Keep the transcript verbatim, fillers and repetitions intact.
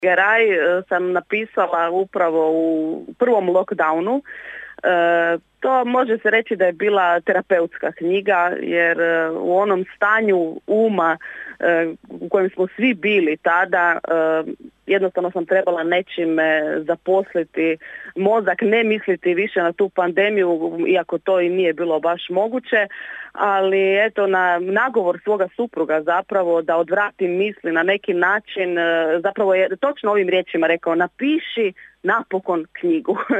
Raj sam napisala upravo u prvom lockdownu. E, to može se reći da je bila terapeutska knjiga, jer u onom stanju uma e, u kojem smo svi bili tada, e, jednostavno sam trebala nečime zaposliti mozak, ne misliti više na tu pandemiju, iako to i nije bilo baš moguće, ali eto, na nagovor svoga supruga zapravo da odvratim misli na neki način, zapravo je točno ovim riječima rekao: napiši napokon knjigu.